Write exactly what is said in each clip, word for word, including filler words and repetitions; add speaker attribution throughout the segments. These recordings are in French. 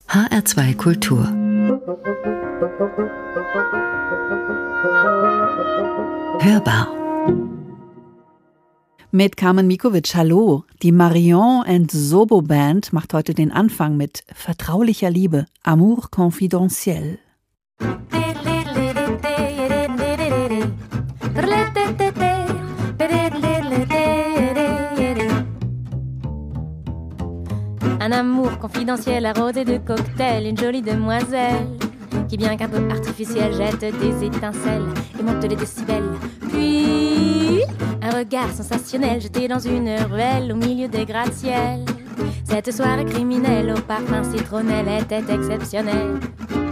Speaker 1: H R zwei Kultur. Hörbar.
Speaker 2: Mit Carmen Mikovic, hallo. Die Marion and Zobo Band macht heute den Anfang mit vertraulicher Liebe, Amour confidentiel.
Speaker 3: Un amour confidentiel arrosé de cocktails, une jolie demoiselle qui, bien qu'un peu artificielle, jette des étincelles et monte les décibels. Puis, un regard sensationnel jeté dans une ruelle au milieu des gratte-ciels. Cette soirée criminelle au parfum citronnelle était exceptionnelle.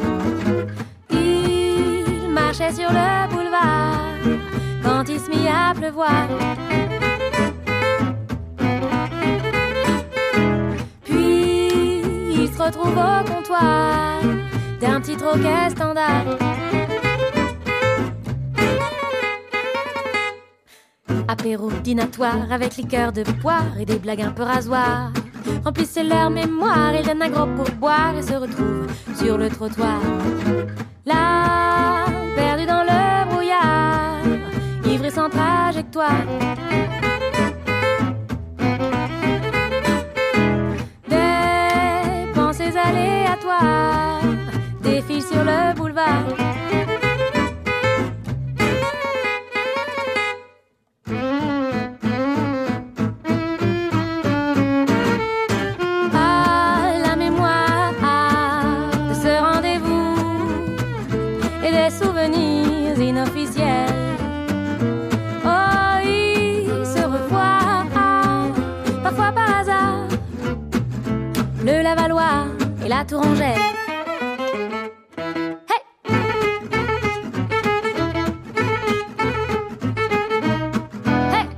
Speaker 3: Il marchait sur le boulevard quand il se mit à pleuvoir. Se retrouve au comptoir d'un petit troquet standard. Apéro dînatoire avec liqueur de poire et des blagues un peu rasoirs remplissez leur mémoire. Ils donnent un gros pourboire et se retrouvent sur le trottoir. Là, perdu dans le brouillard, ivre et sans trajectoire. Aléatoire défile sur le boulevard. Ah, la mémoire de ce rendez-vous et des souvenirs inofficiels. Oh, il se revoit parfois par hasard. Le Lavallois et la Tourangelle. Hey! Hey!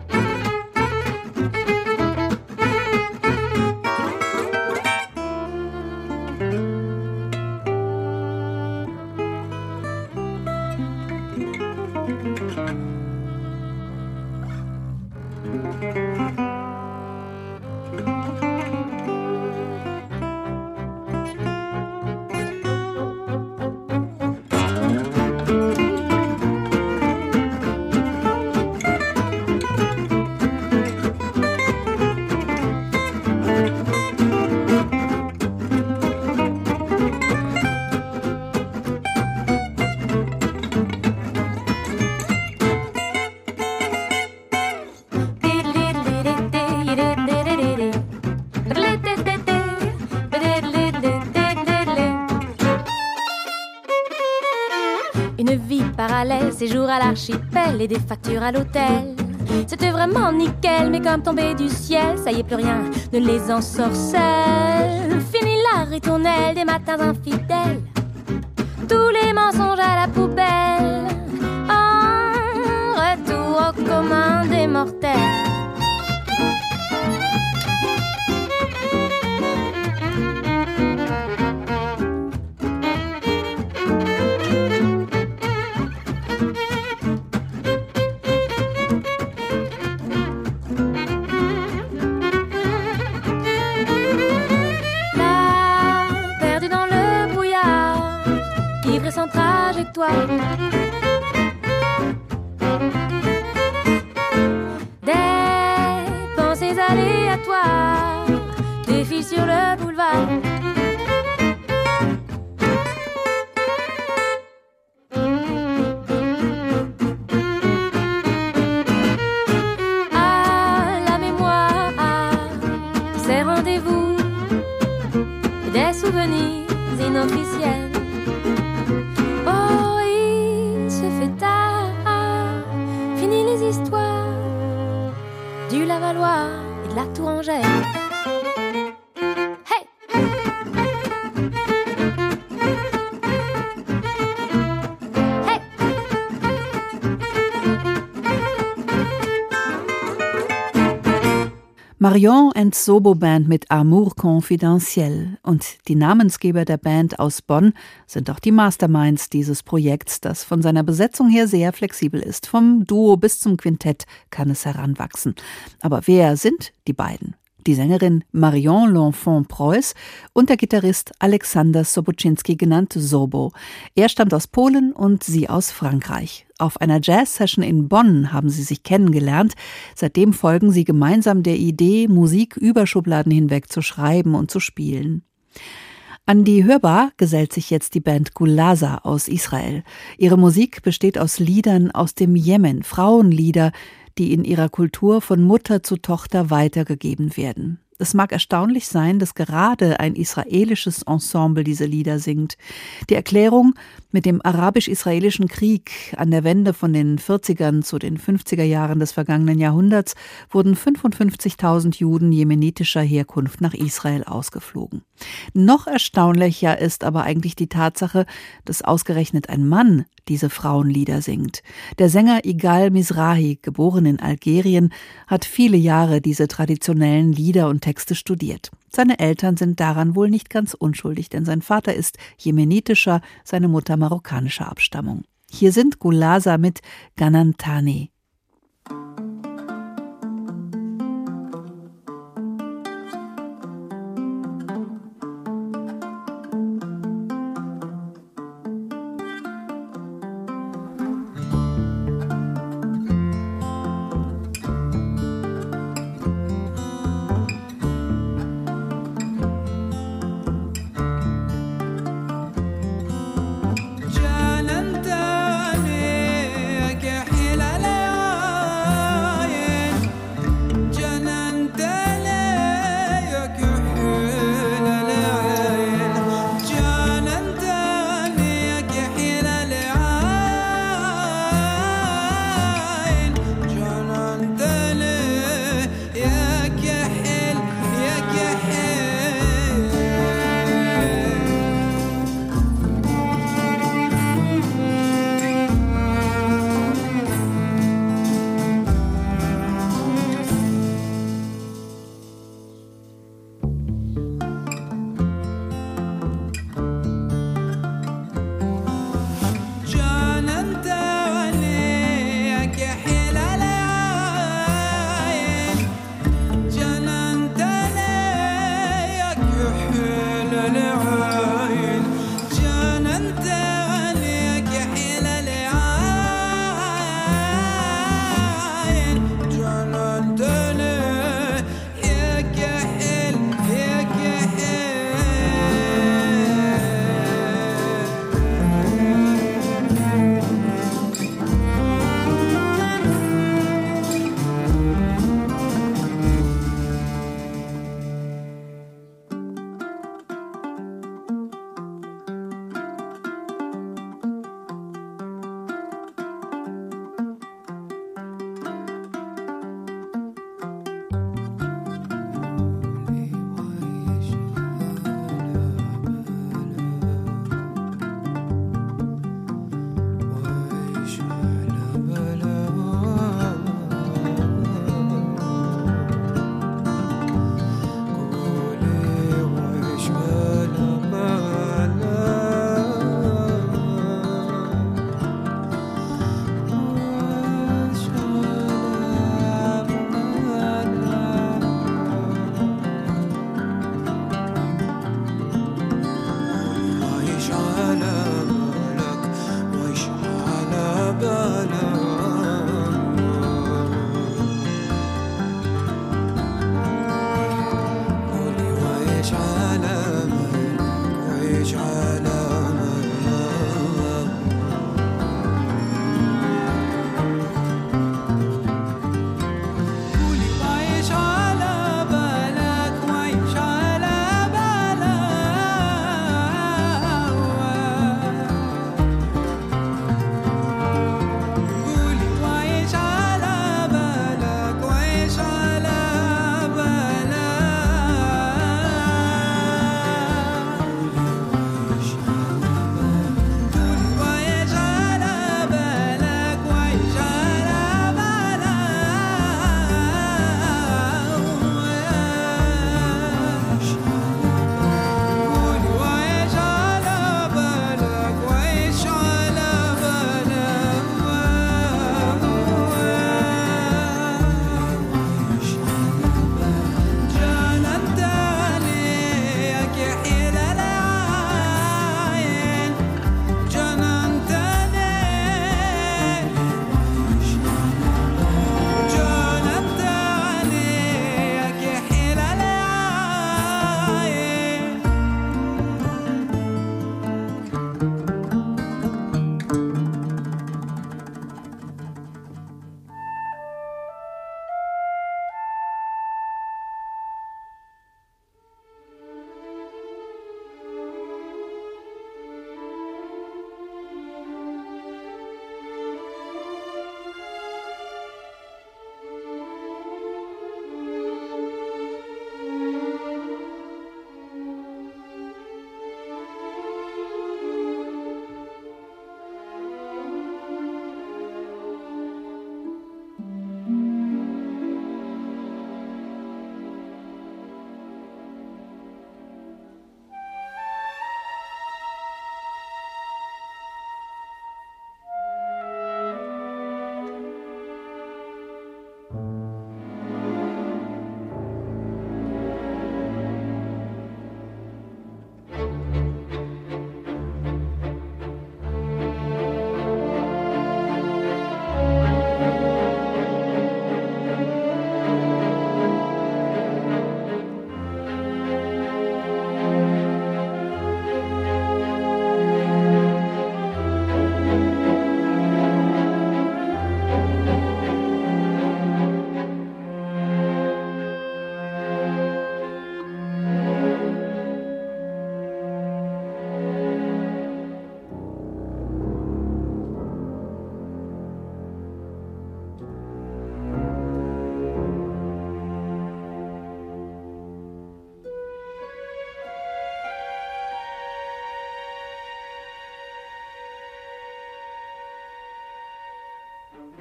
Speaker 3: Séjour à l'archipel et des factures à l'hôtel. C'était vraiment nickel, mais comme tombé du ciel, ça y est, plus rien ne les ensorcelle. Fini la ritournelle des matins infidèles, tous les mensonges à la poubelle. En retour au commun des mortels. Sans trajectoire. Des pensées aléatoires défilent sur le boulevard. À la mémoire de ces rendez-vous et des souvenirs inofficiels. Du Lavallois et de la Tourangelle. Hey! Hey!
Speaker 2: Marion and Zobo Band mit Amour confidentiel. Und die Namensgeber der Band aus Bonn sind auch die Masterminds dieses Projekts, das von seiner Besetzung her sehr flexibel ist. Vom Duo bis zum Quintett kann es heranwachsen. Aber wer sind die beiden? die Sängerin Marion L'Enfant-Preuß und der Gitarrist Aleksander Sobocinski, genannt Sobo. Er stammt aus Polen und sie aus Frankreich. Auf einer Jazz-Session in Bonn haben sie sich kennengelernt. Seitdem folgen sie gemeinsam der Idee, Musik über Schubladen hinweg zu schreiben und zu spielen. An die Hörbar gesellt sich jetzt die Band Gulaza aus Israel. Ihre Musik besteht aus Liedern aus dem Jemen, Frauenlieder, die in ihrer Kultur von Mutter zu Tochter weitergegeben werden. Es mag erstaunlich sein, dass gerade ein israelisches Ensemble diese Lieder singt. Die Erklärung: Mit dem arabisch-israelischen Krieg an der Wende von den vierzigern zu den fünfziger Jahren des vergangenen Jahrhunderts wurden fünfundfünfzigtausend Juden jemenitischer Herkunft nach Israel ausgeflogen. Noch erstaunlicher ist aber eigentlich die Tatsache, dass ausgerechnet ein Mann diese Frauenlieder singt. Der Sänger Igal Mizrahi, geboren in Algerien, hat viele Jahre diese traditionellen Lieder und Texte studiert. Seine Eltern sind daran wohl nicht ganz unschuldig, denn sein Vater ist jemenitischer, seine Mutter marokkanischer Abstammung. Hier sind Gulaza mit Ganantane.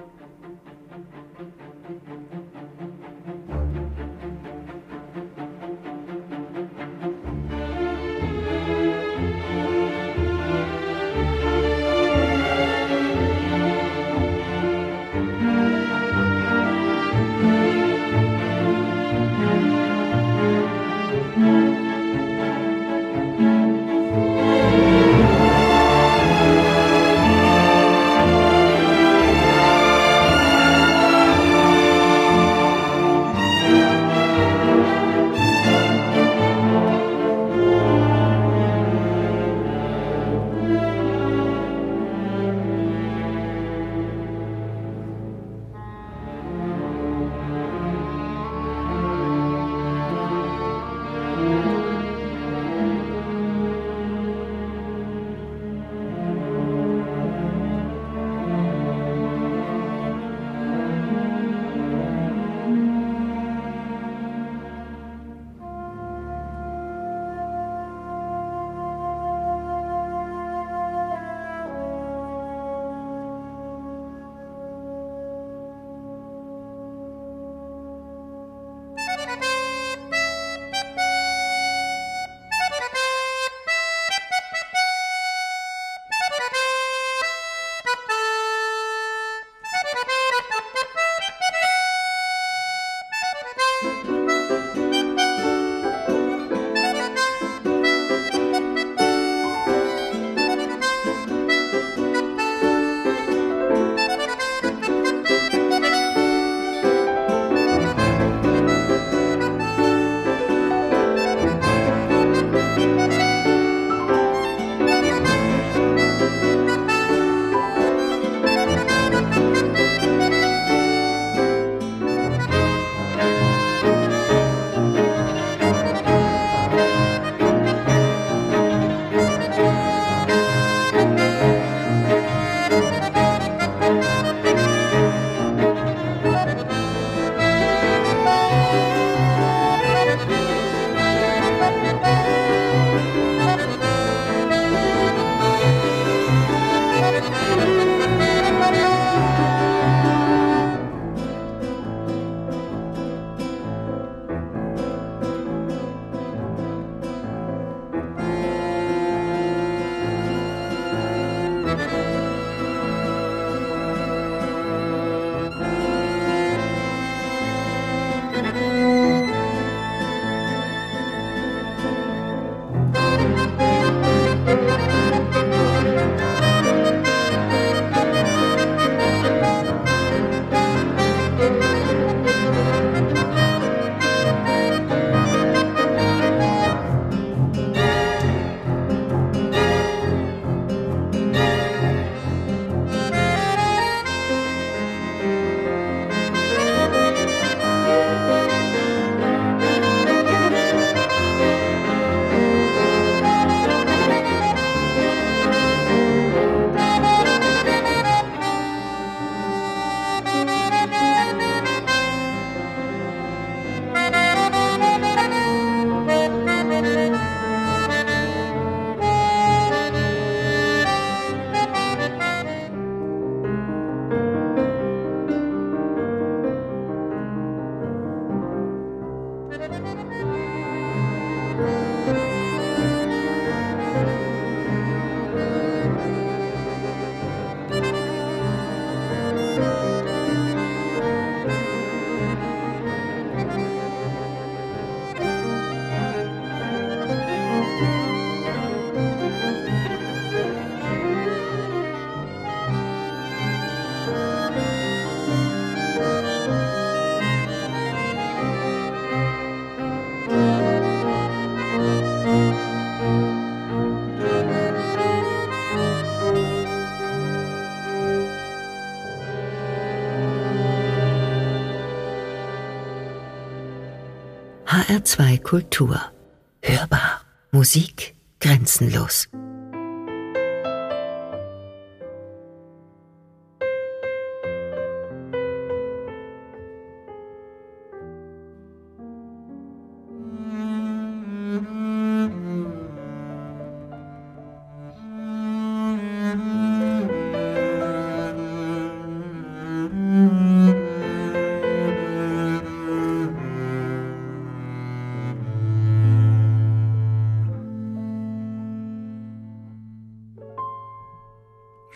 Speaker 1: H R zwei Kultur. Hörbar. Musik grenzenlos.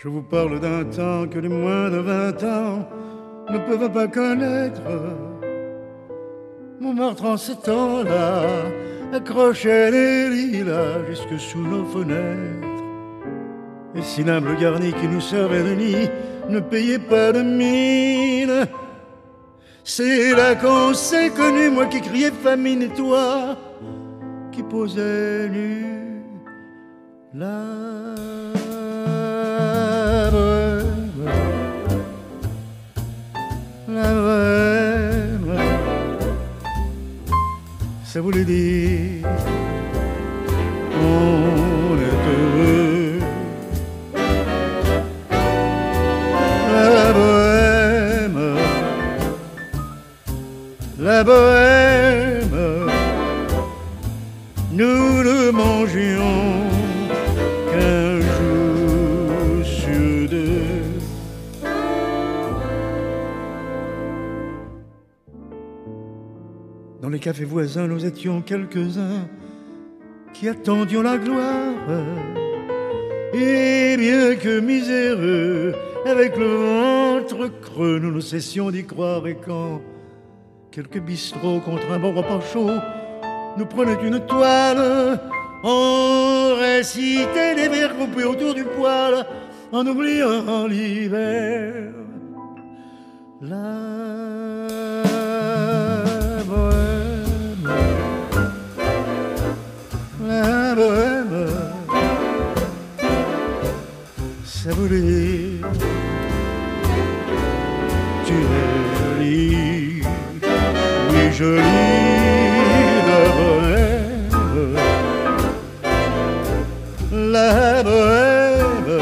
Speaker 4: Je vous parle d'un temps que les moins de vingt ans ne peuvent pas connaître. Montmartre en ce temps-là accrochait les lilas jusque sous nos fenêtres. Et si l'humble garni qui nous servait de nid ne payait pas de mine, c'est là qu'on s'est connu, moi qui criais famine et toi qui posais nu. La bohème, la bohème, ça voulait dire on est heureux. La bohème, la bohème, nous ne mangions qu'un jour sur deux. Dans les cafés voisins, nous étions quelques-uns qui attendions la gloire. Et bien que miséreux, avec le ventre creux, nous ne cessions d'y croire. Et quand quelques bistrots contre un bon repas chaud nous prenaient une toile, on récitait des vers groupés autour du poêle, en oubliant l'hiver. La bohème, la bohème, ça voulait dire tu es jolie, oui jolie, la bohème, la bohème,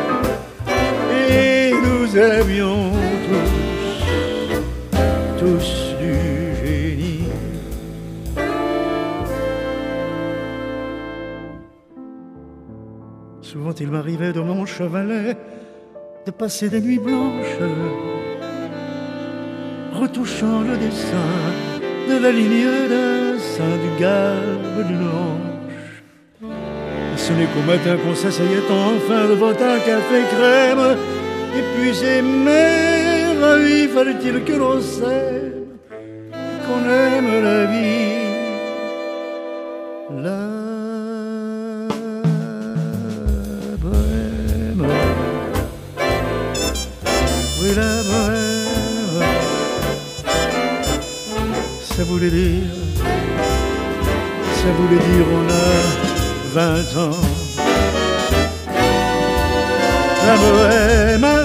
Speaker 4: et nous aimions tous, tous du génie. Souvent il m'arrivait de mon chevalet de passer des nuits blanches retouchant le dessin de la ligne d'un sein, du galbe d'une hanche. Et ce n'est qu'au matin qu'on s'asseyait enfin devant un café crème, et puis aimer la vie, fallait-il que l'on s'aime, qu'on aime la vie. La bohème, oui la bohème, ça voulait dire, ça voulait dire on a vingt ans. La bohème,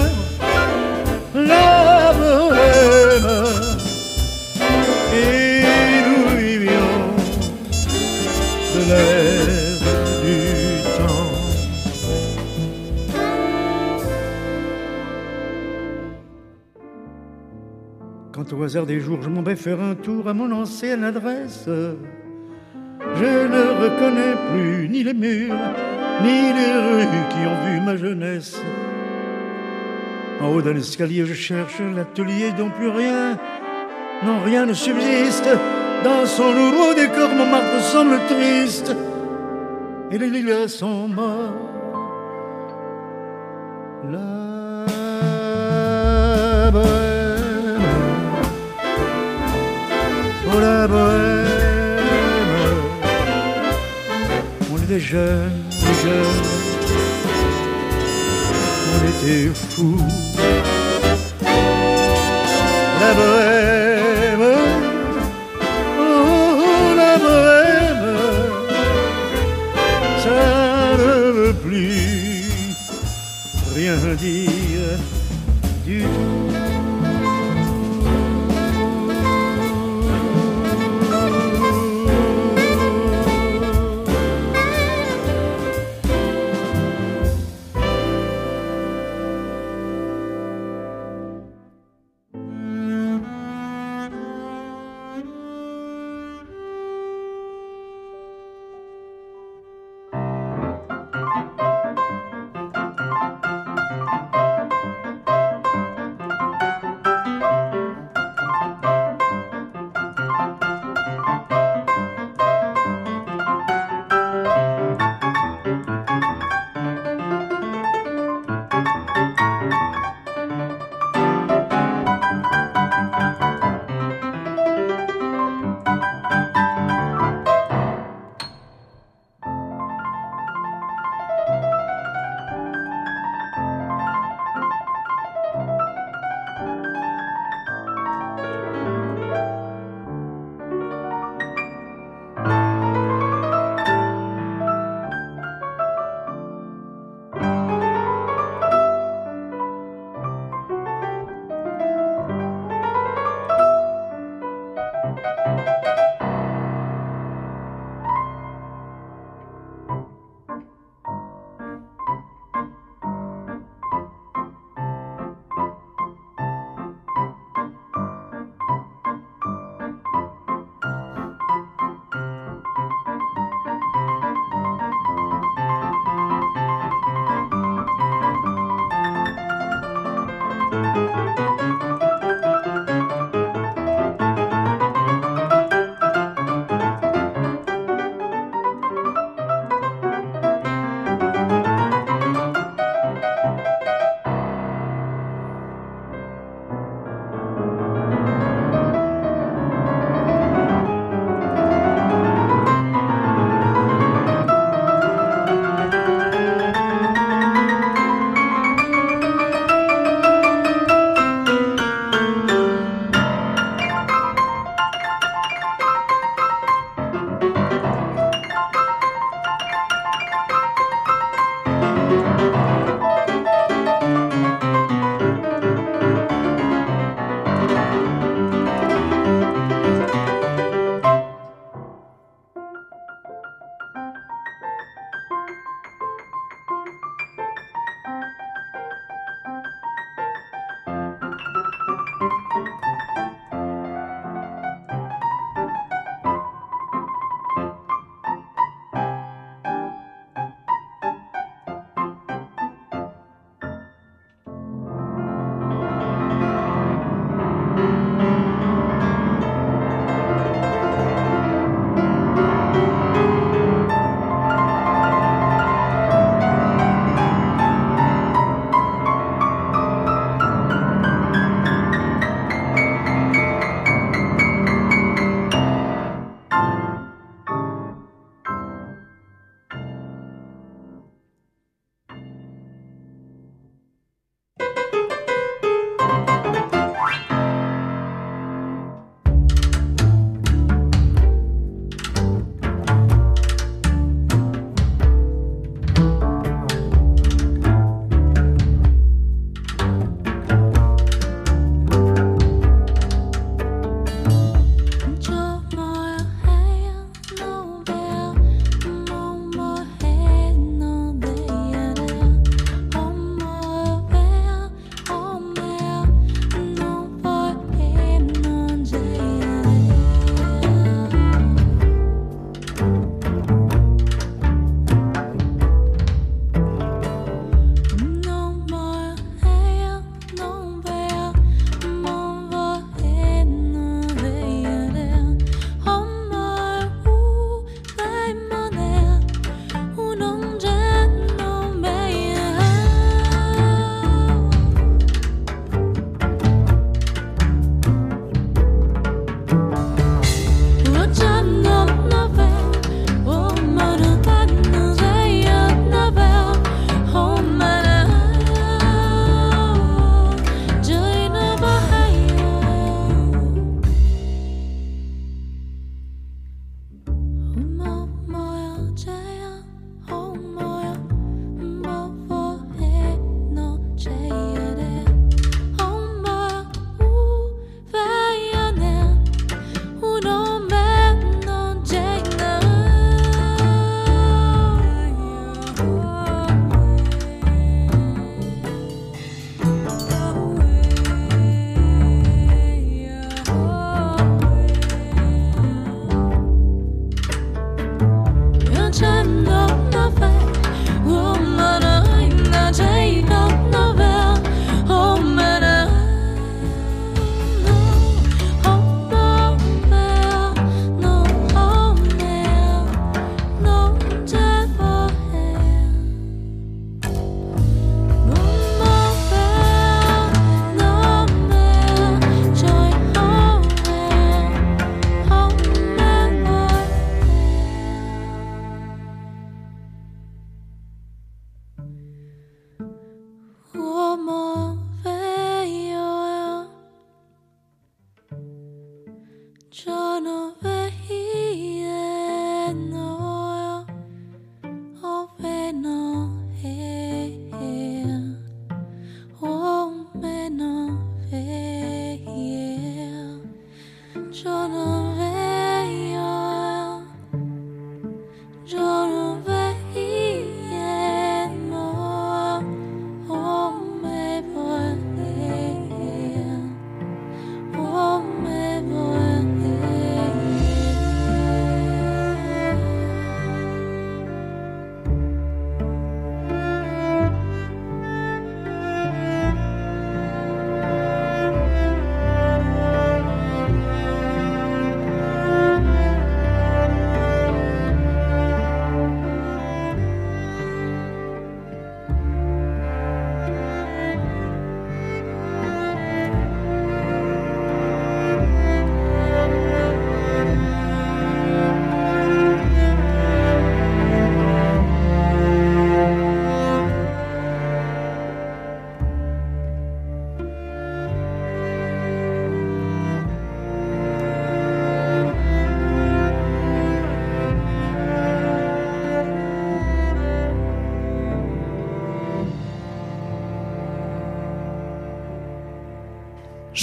Speaker 4: la bohème, et nous vivions de l'air du temps. Quand au hasard des jours je m'en vais faire un tour à mon ancienne adresse, je ne reconnais plus ni les murs, ni les rues qui ont vu ma jeunesse. En haut d'un escalier, je cherche l'atelier dont plus rien, non rien ne subsiste. Dans son nouveau décor, Montmartre semble triste, et les lilas sont morts. La bohème, oh la bohème, on était jeunes, jeunes, on était fous. La bohème, oh la bohème, ça ne veut plus rien dire du tout.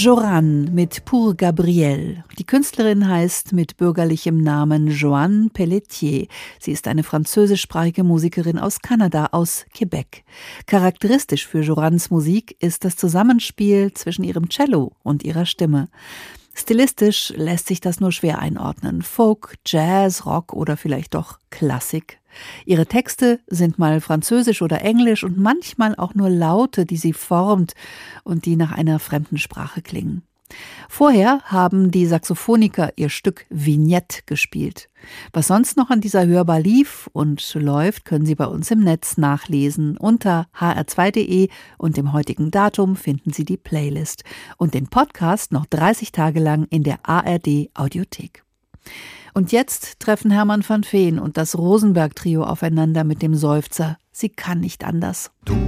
Speaker 2: Joranne mit Pour Gabrielle. Die Künstlerin heißt mit bürgerlichem Namen Joanne Pelletier. Sie ist eine französischsprachige Musikerin aus Kanada, aus Quebec. Charakteristisch für Jorannes Musik ist das Zusammenspiel zwischen ihrem Cello und ihrer Stimme. Stilistisch lässt sich das nur schwer einordnen. Folk, Jazz, Rock oder vielleicht doch Klassik. Ihre Texte sind mal französisch oder englisch und manchmal auch nur Laute, die sie formt und die nach einer fremden Sprache klingen. Vorher haben die Saxophoniker ihr Stück Vignette gespielt. Was sonst noch an dieser Hörbar lief und läuft, können Sie bei uns im Netz nachlesen. Unter h r zwei punkt d e und dem heutigen Datum finden Sie die Playlist und den Podcast noch dreißig Tage lang in der A R D Audiothek. Und jetzt treffen Hermann van Veen und das Rosenberg-Trio aufeinander mit dem Seufzer Sie kann nicht anders.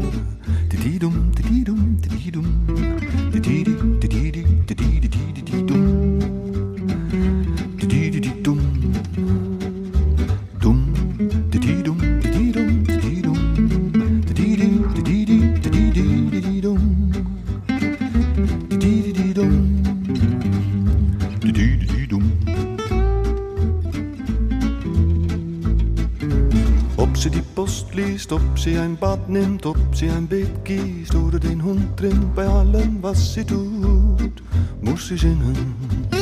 Speaker 5: Ob sie die Post liest, ob sie ein Bad nimmt, ob sie ein Beet gießt oder den Hund trimmt, bei allem, was sie tut, muss sie singen.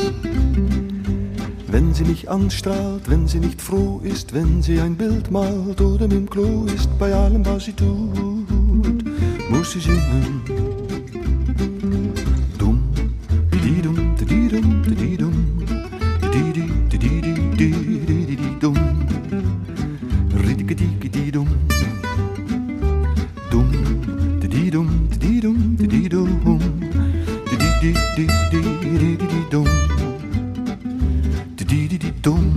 Speaker 5: Wenn sie nicht anstrahlt, wenn sie nicht froh ist, wenn sie ein Bild malt oder mit dem Klo ist, bei allem, was sie tut, muss sie singen. Dumm, di dumm, di dumm, di dumm, di di di di di di di dumm. Ridikidikididum, dum, dididum, dididum, dididum, didididididididum, dididididum.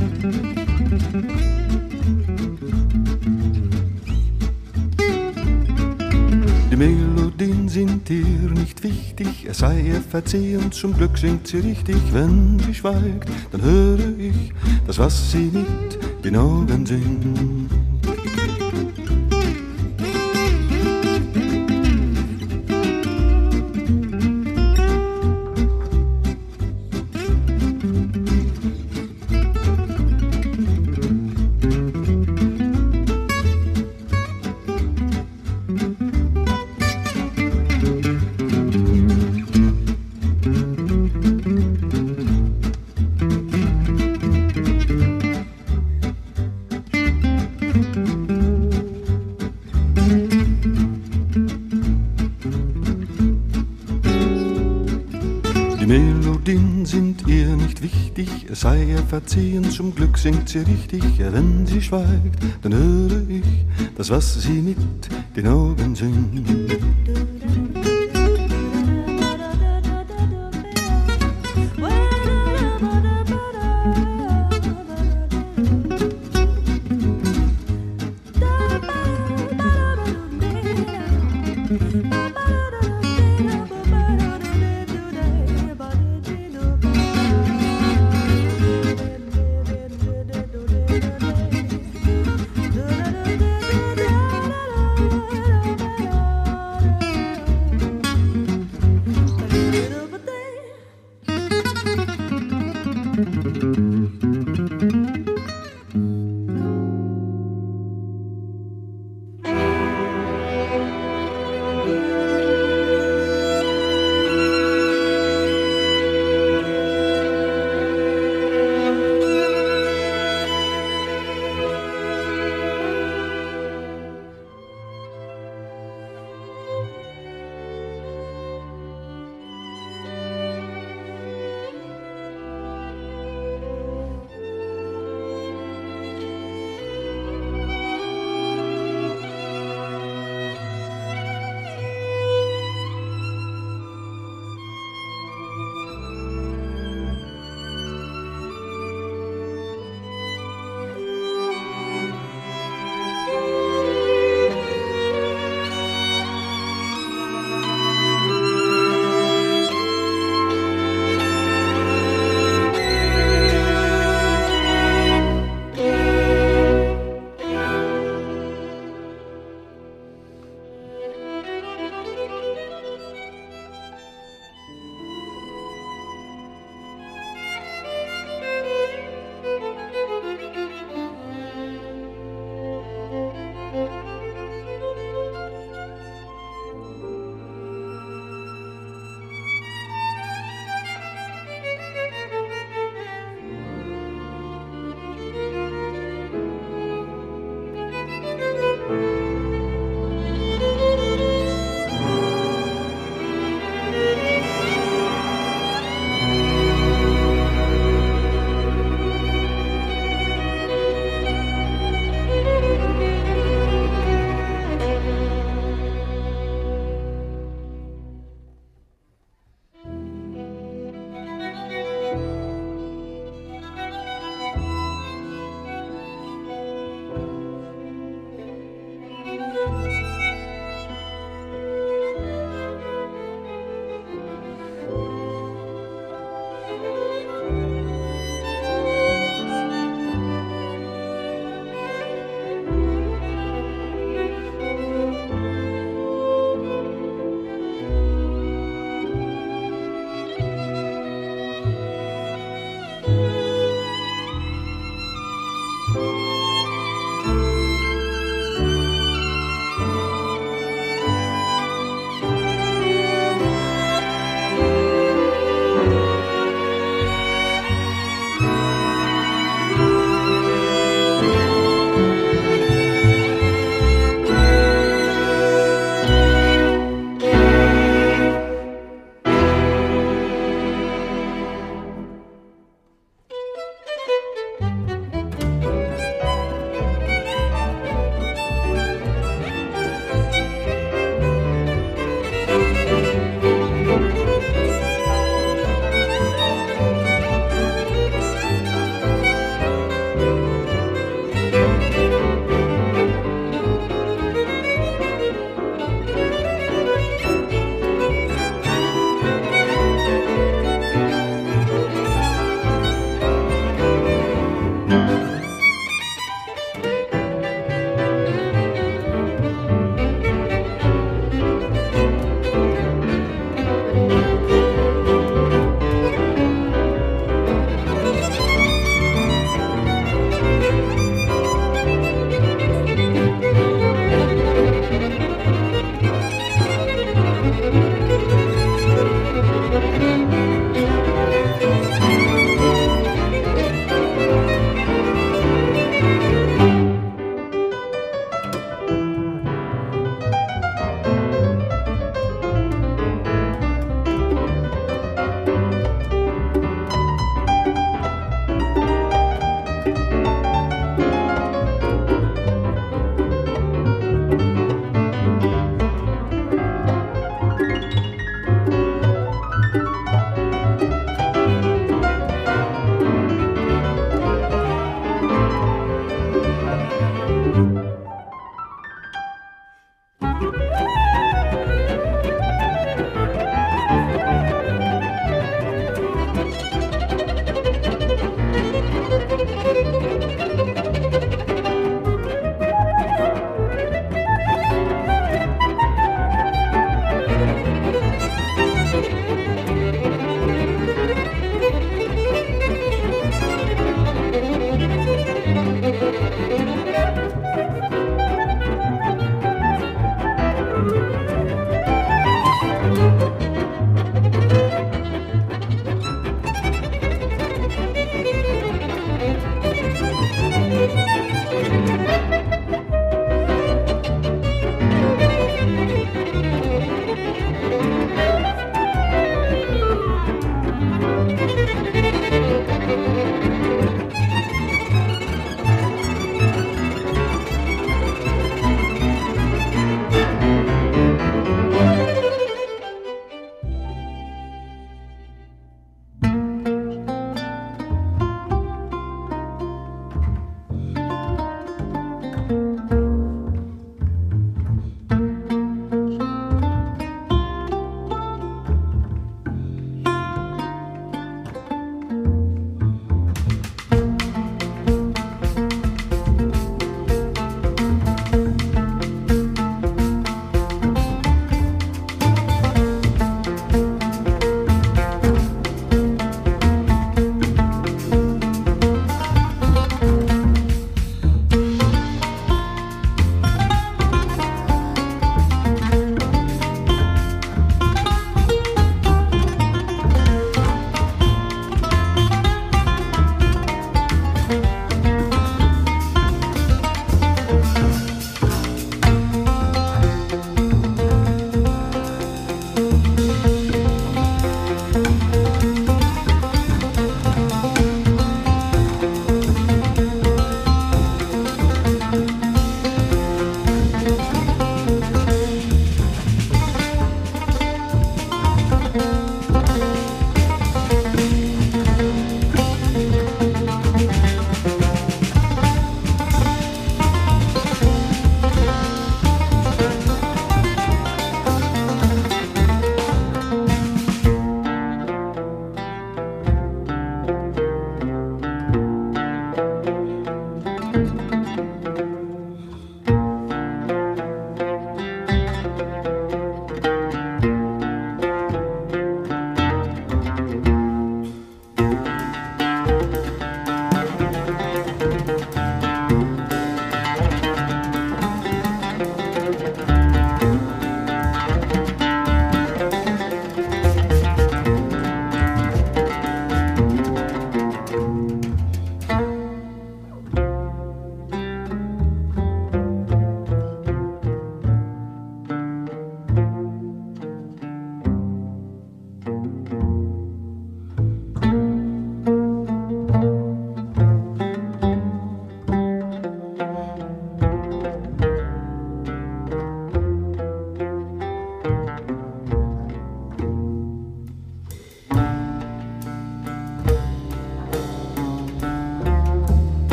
Speaker 5: Die Melodien sind ihr nicht wichtig, es sei ihr verziehen, zum Glück singt sie richtig. Wenn sie schweigt, dann höre ich das, was sie mit den Augen singt. Es sei ihr verziehen, zum Glück singt sie richtig. Ja, wenn sie schweigt, dann höre ich das, was sie mit den Augen singt.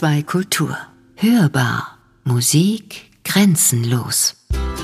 Speaker 1: zwei Kultur. Hörbar. Musik grenzenlos.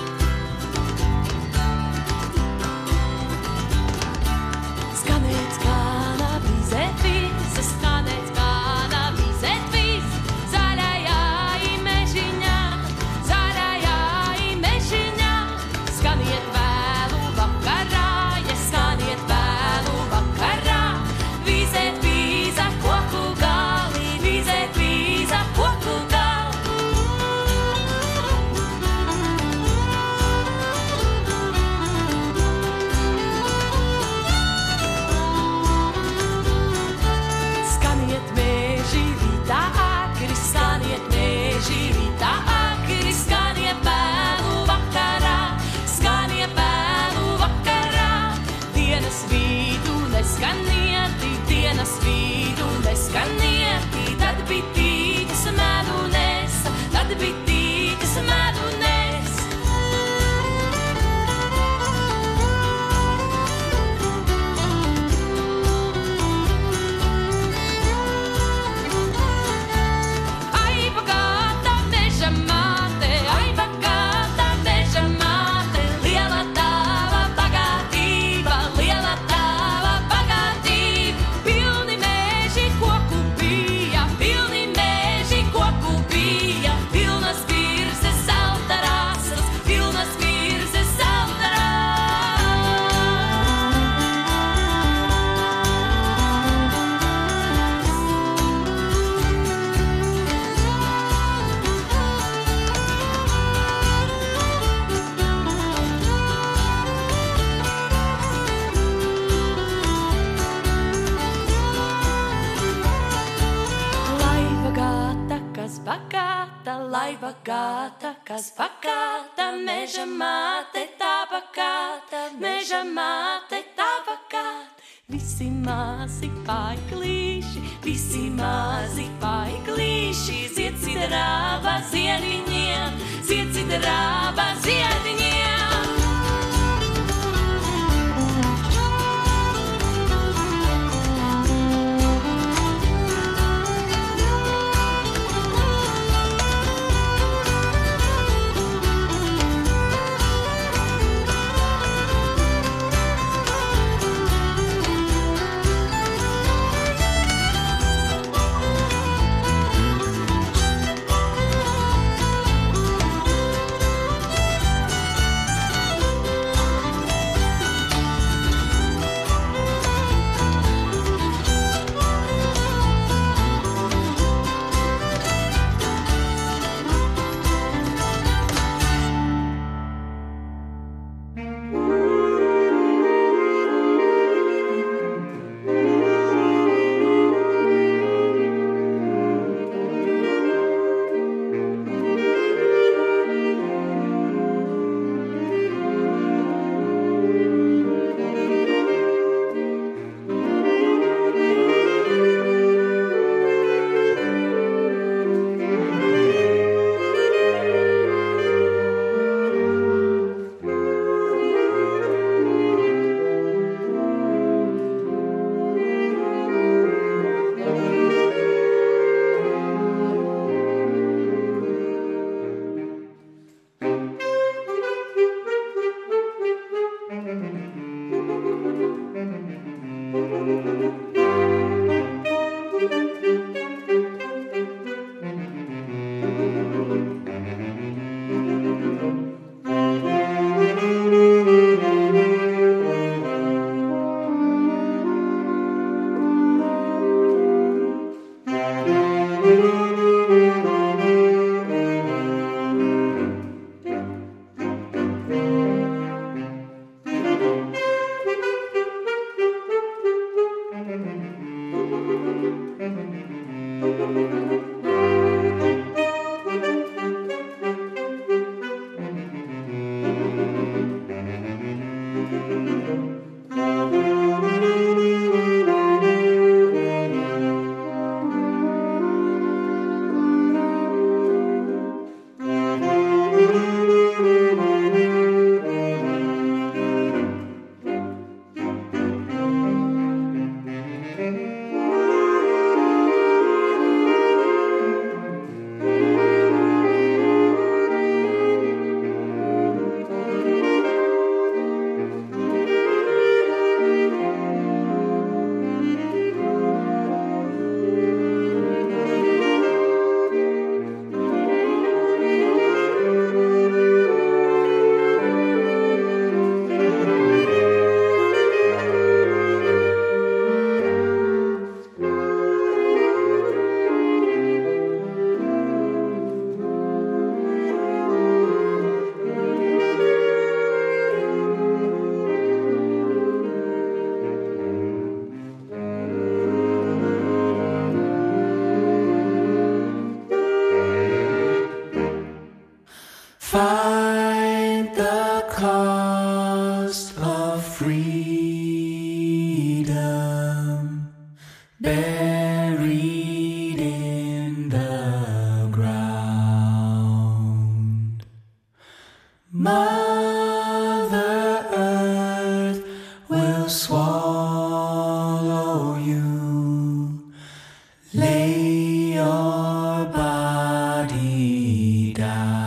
Speaker 3: laiva gata, kas pakāta, meža māte, tā pakāta, meža māte, tā pakāta. Visi mazi paiklīši, visi mazi paiklīši, zied cidraba ziediņiem, zied cidraba ziediņiem.
Speaker 6: freedom buried in the ground. Mother Earth will swallow you. Lay your body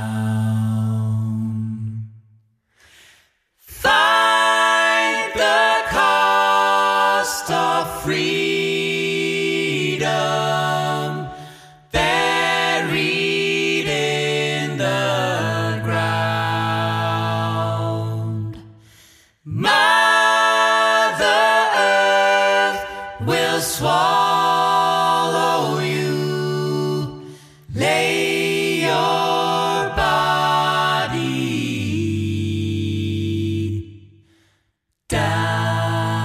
Speaker 6: down. Find the cost of freedom buried in the ground. Mother Earth will swallow you. Lay your body down.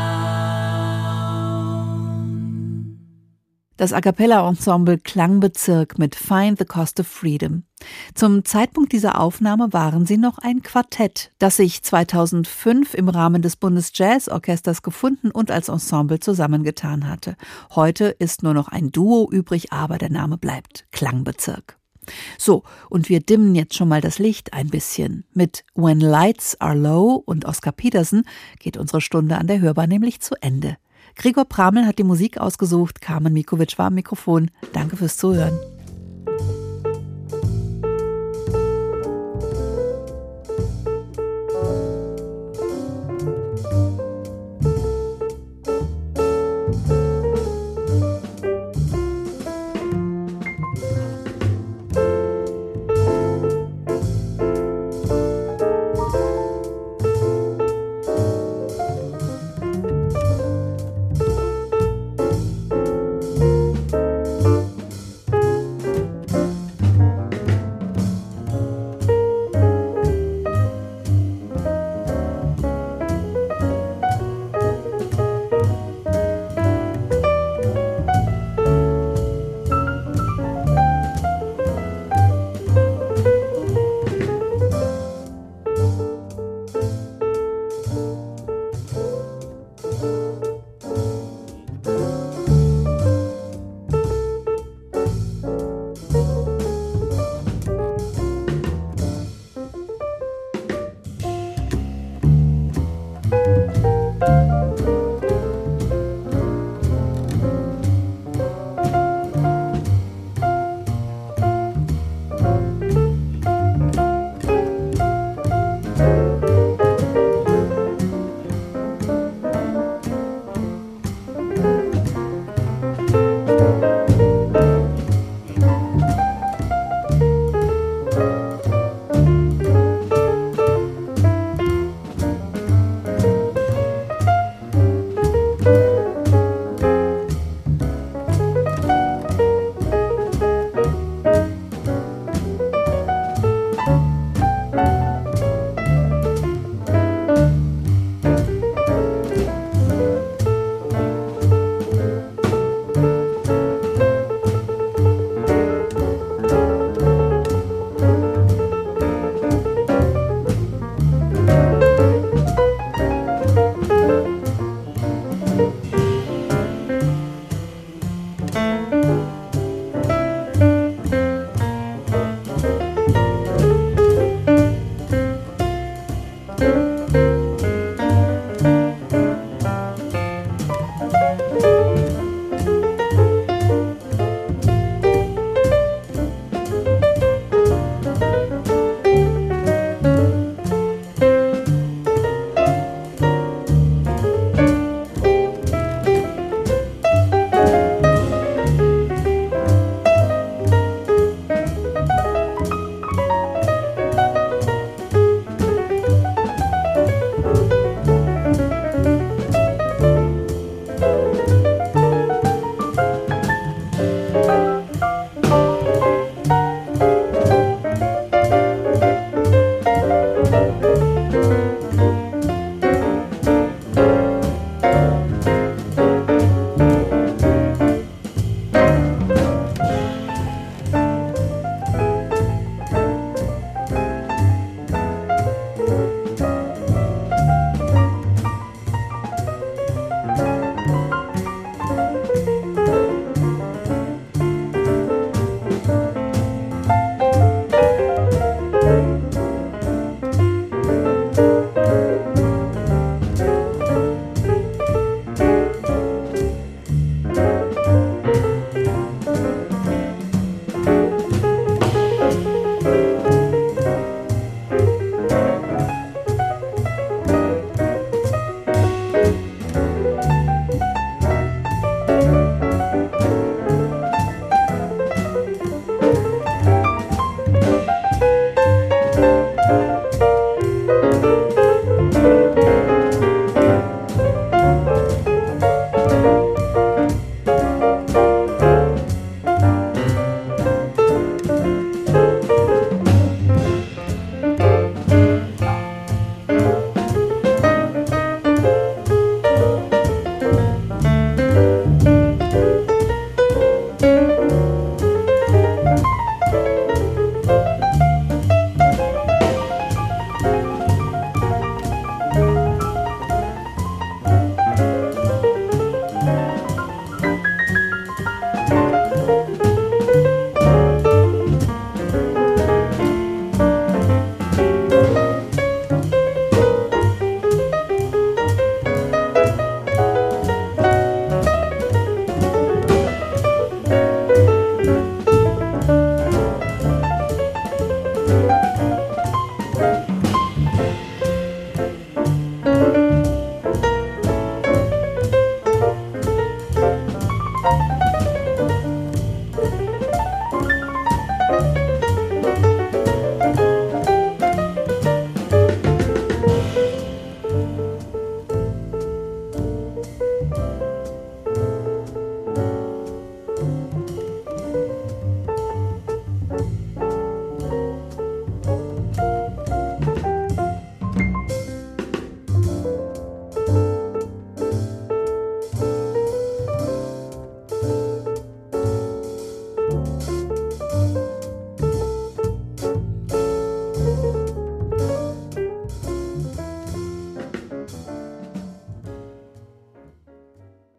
Speaker 2: Das A cappella-Ensemble Klangbezirk mit Find the Cost of Freedom. Zum Zeitpunkt dieser Aufnahme waren sie noch ein Quartett, das sich zweitausendfünf im Rahmen des Bundesjazzorchesters gefunden und als Ensemble zusammengetan hatte. Heute ist nur noch ein Duo übrig, aber der Name bleibt Klangbezirk. So, und wir dimmen jetzt schon mal das Licht ein bisschen. Mit When Lights Are Low und Oscar Peterson geht unsere Stunde an der Hörbar nämlich zu Ende. Gregor Pramel hat die Musik ausgesucht, Carmen Mikovic war am Mikrofon. Danke fürs Zuhören.